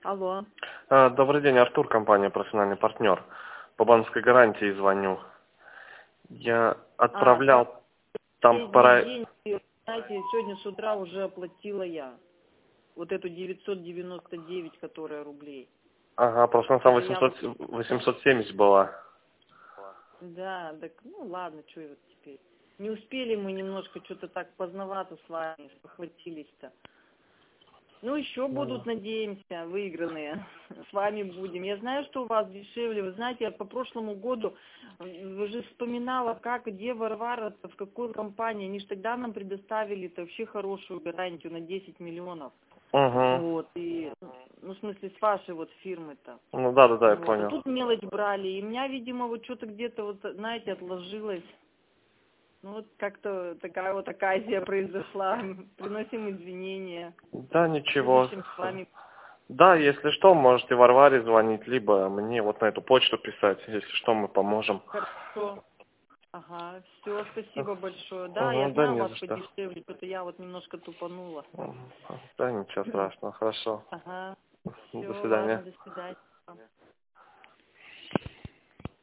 Алло. Добрый день, Артур, компания «Профессиональный партнер». По банковской гарантии звоню. Я Там отправлял там последние пора... деньги, знаете, сегодня с утра уже оплатила я. Вот эту 999, которая рублей. Ага, просто на самом Это я вот... 870 была. Да, так, ну ладно, что вот теперь. Не успели мы немножко что-то так поздновато с вами, похватились-то. Ну, еще будут, надеемся, выигранные. С вами будем. Я знаю, что у вас дешевле. Вы знаете, я по прошлому году уже вспоминала, как, где Варвара, в какой компании. Они же тогда нам предоставили-то вообще хорошую гарантию на 10 миллионов. Угу. Вот, и, ну, в смысле, с вашей вот фирмы-то. Ну да, я Вот, а понял. тут мелочь брали. И у меня, видимо, вот что-то где-то, вот, знаете, отложилось. Ну, вот как-то такая вот оказия произошла. Приносим извинения. Да, ничего. Будущем с вами. Да, если что, можете Варваре звонить, либо мне вот на эту почту писать. Если что, мы поможем. Хорошо. Ага, все, спасибо большое. Да, я Угу, да, знаю, у не вас за что. подешевле, это я вот немножко тупанула. Мгм. Да, ничего страшного. Хорошо. Ага, До все, свидания. ладно, до свидания.